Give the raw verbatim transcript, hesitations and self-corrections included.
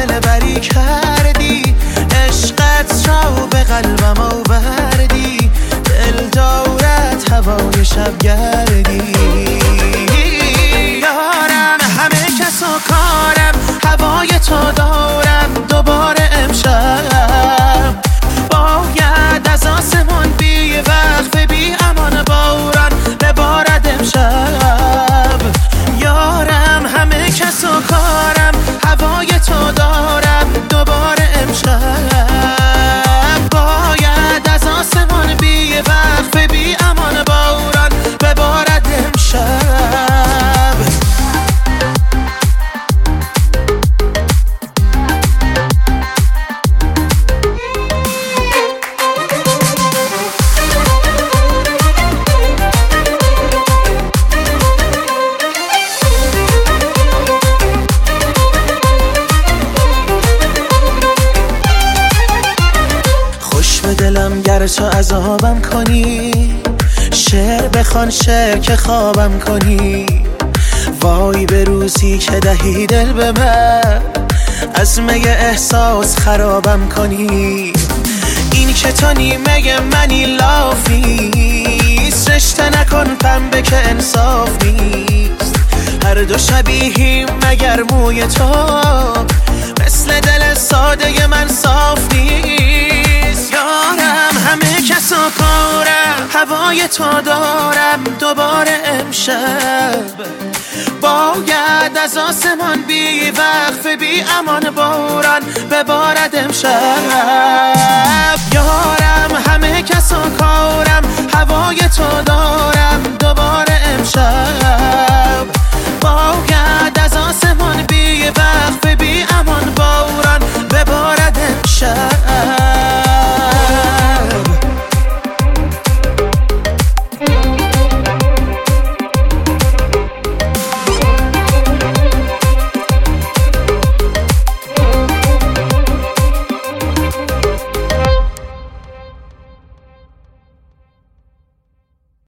دل بری کردی، عشقت را به قلبم آوردی، دل دارد هوای شب گردی. یارم همه کس و کارم، هوای تو دارم دوباره امشب. باید از آسمان بی وقف بی امان باران ببارد امشب. یارم همه کس و کارم، هوای تو دارم دوباره امشب. باید از آسمان بی وقف بی امان باران ببارد امشب. دلم گر تو عذابم کنی، شعر بخوان شعر که خوابم کنی. وای به روزی که دهی دل به من، از می احساس خرابم کنی. این که تو نیمه منی لاف نیست، رشته نکن پنبه که انصاف نیست. هر دو شبیهیم مگر موی تو، مثل دل ساده من صاف نیست. یارم همه کس و کارم، هوای تو دارم دوباره امشب. باید از آسمان بی وقف بی امان باران ببارد امشب. یارم همه کس و کارم، هوای تو دارم